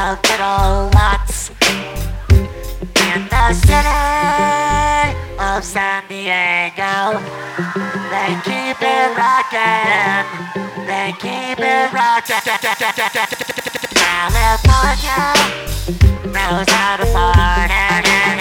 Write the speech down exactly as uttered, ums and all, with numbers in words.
the good old lots in the city of San Diego. They keep it rockin', they keep it rockin'. California knows how to party.